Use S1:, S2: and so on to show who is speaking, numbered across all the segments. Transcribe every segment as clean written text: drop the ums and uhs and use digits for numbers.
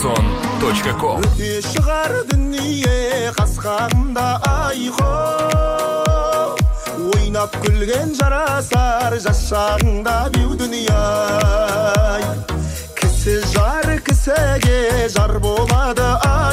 S1: Радиоаэрофон.ком.
S2: Өте шығар дүние қасқағымда айқын, ойнап күлген жарасар жас шағыңда беу дүние. Кісі жар кісіге жар болады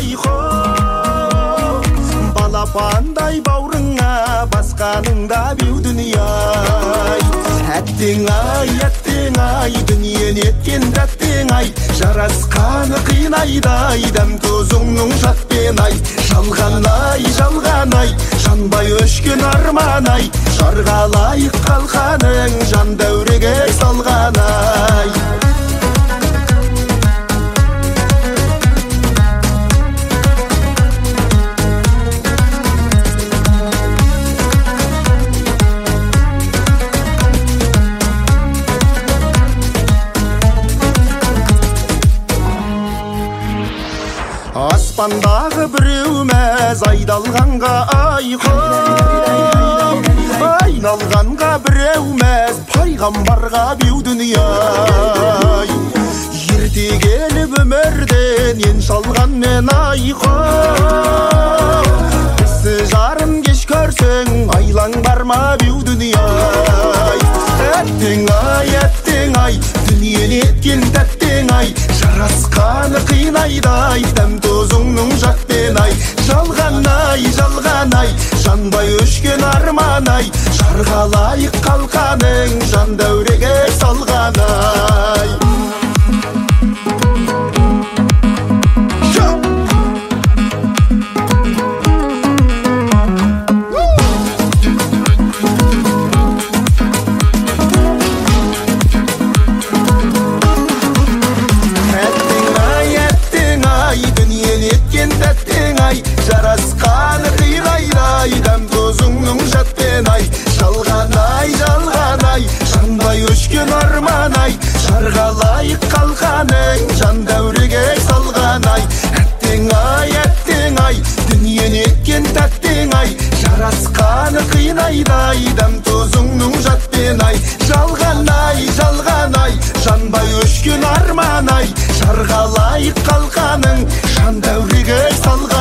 S2: айқын, балапандай баурыңа басқаныңда беу дүние. Әттең ай, дүние неткен дәттең ай, жарасқаны қинайдай, дәм тұзыңның жатпен ай. Жалған ай, жанбай өшкен арман ай, жарға лайық қалқаның жан дәуреге салған ай. Аспандағы біреу мәз айдалғанға айқын, айналғанға біреу мәз пайғамбарға беу дүние. Ерте келіп өмірден ен шалған мен айқын, кісі жарым кеш көрсең айлаң бар ма беу дүние. Әттең ай, дүние неткен тәттең ай, жарасқаны қинайдай, дәм тұзыңның жатпен ай. Жалған ай, жанбай өшкен арман ай, жарға лайық қалқаның жан дәуреге салған ай. Жарасқаны қирайдай, дәм тұзыңның жатпен ай. Жалған ай, жанбай өшкен арман ай, жарға лайық қалқаның жан дәуреге салған ай. Әттең ай, дүние неткен тәттең ай, жарасқаны қинайдай, дәм тұзыңның жатпен ай. Жалған ай, жанбай өшкен арман ай, жарға лайық қалқаның жан дәуреге салған